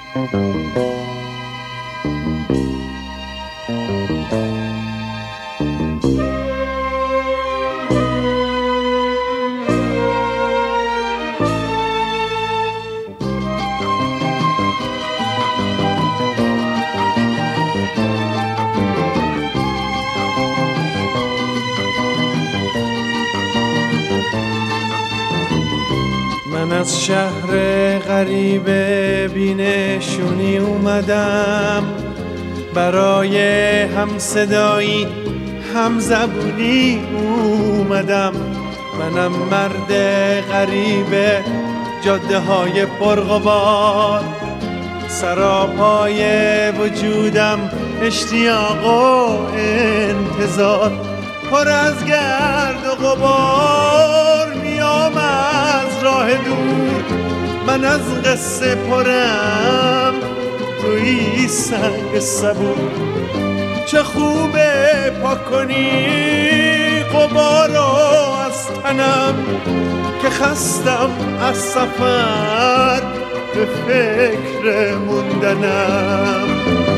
من از شهر غریب بینشونی اومدم، برای همصدایی همزبونی اومدم. منم مرد غریب جاده های پرغبار، سراپای وجودم اشتیاق و انتظار. پر از گرد و غبار میام از راه دور، من از قصه پرم توی سنگ صبور. چه خوبه پاک کنی غبارو از تنم، که خستم از سفر به فکر موندنم.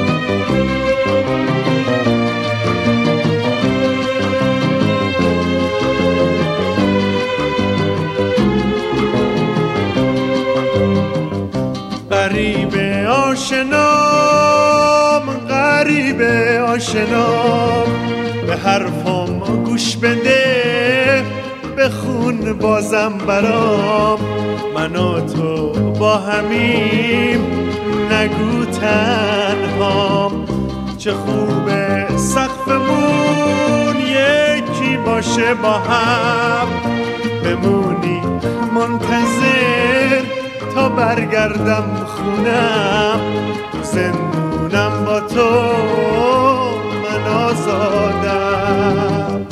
غریب آشنام، غریب آشنام، به حرفم گوش بده، بخون بازم برام. من و تو با همیم، نگو تنهام. چه خوبه سقفمون یکی باشه با هم، بمونی منتظر تا برگردم خونم. تو زندونم با تو من آزادم.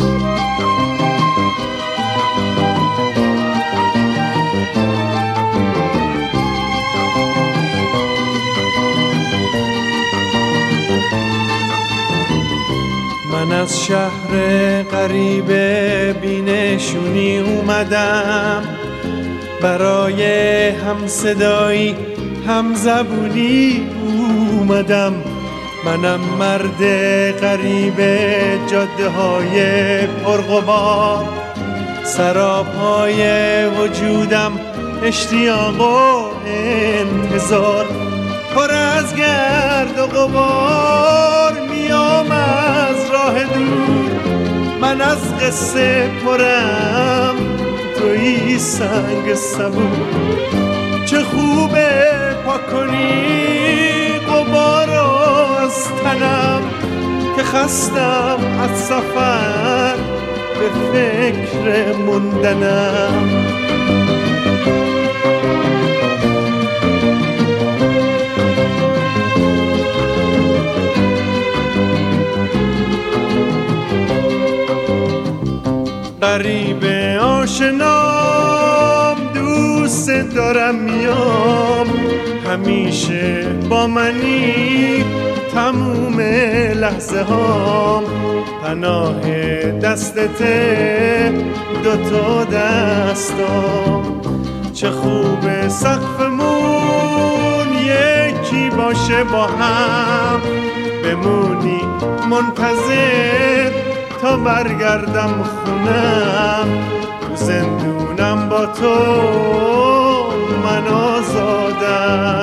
من از شهر غریب بینشونی اومدم، برای همصدایی همزبونی اومدم. منم مرد غریب جاده های پرغبار، سراپای وجودم اشتیاق و انتظار. پر از گرد و غبار میام از راه دور، من از قصه پرم توی سنگ صبور. چه خوبه پاک کنی غبارو از تنم، که خستم از سفر به فکر موندنم. غریب آشنام، دوست دارم میام، همیشه با منی تموم لحظه هام. پناه دستته دوتا دستام. چه خوبه سقفمون یکی باشه با هم، بمونی منتظر تا برگردم خونم. تو زندونم با تو من آزادم.